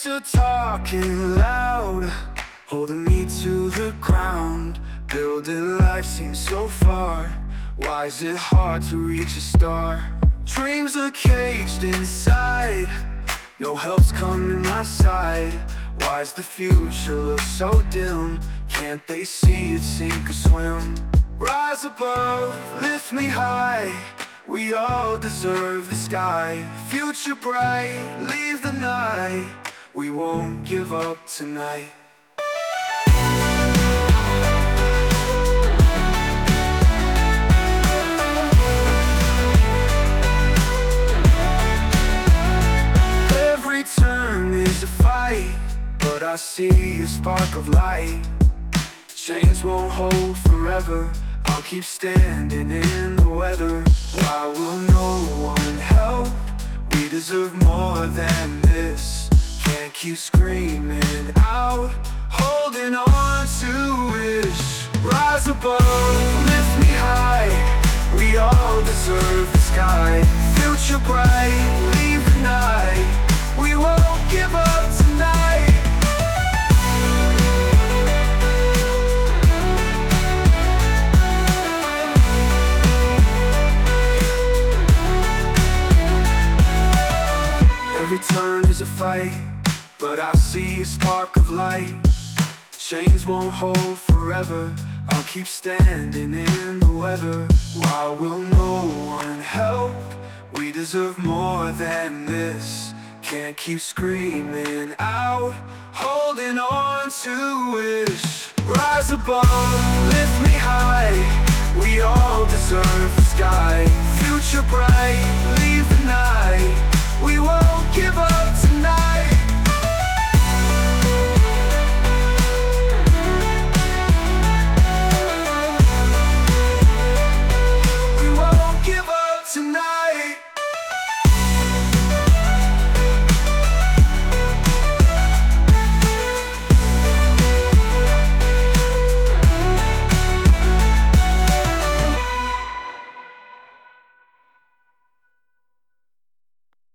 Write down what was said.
are talking loud, holding me to the ground. Building life seems so far. Why is it hard to reach a star? Dreams are caged inside, no help's coming my side. Why's the future look so dim? Can't they see it sink or swim? Rise above, lift me high, we all deserve the sky. Future bright, leave the night, we won't give up tonight. Every turn is a fight, but I see a spark of light. Chains won't hold forever, I'll keep standing in the weather. Why will no one help? We deserve more than this. Can't keep screaming out, holding on to wish. Rise above, lift me high, we all deserve the sky. Future bright, leave the night, we won't give up tonight. Every turn is a fight, but I see a spark of light. Chains won't hold forever, I'll keep standing in the weather. Why will no one help? We deserve more than this. Can't keep screaming out, holding on to wish. Rise above, lift me high, we all deserve the sky. Future bright, leave the night, we won't